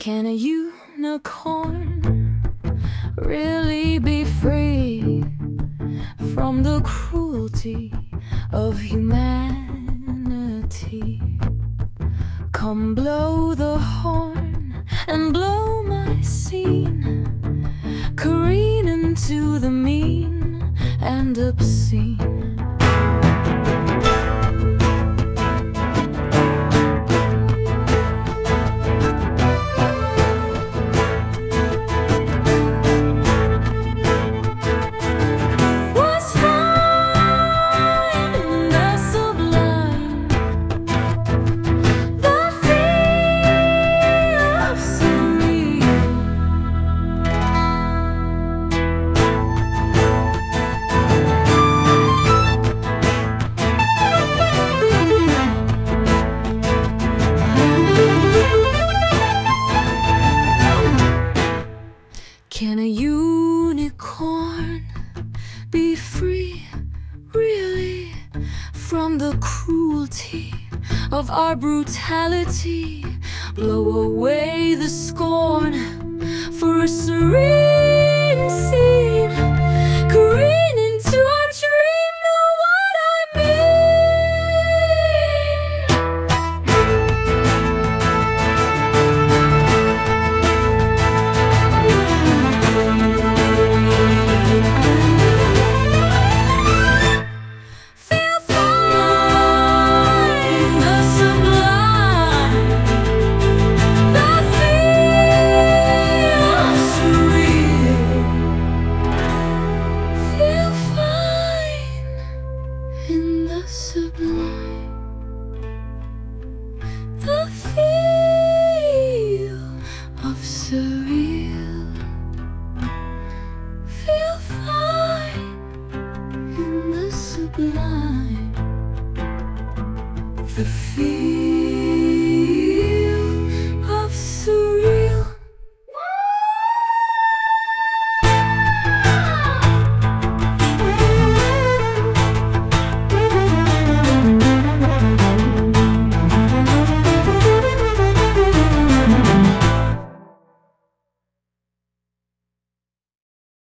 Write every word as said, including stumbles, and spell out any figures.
Can a unicorn really be free from the cruelty of humanity? Come blow the horn and blow my scene, careen into the mean and obscene. Can a unicorn be free, really, from the cruelty of our brutality? Blow away the scorn for a serene scene, careen into our dream. Know what I sublime, the feel of surreal. Feel fine in the sublime, the feel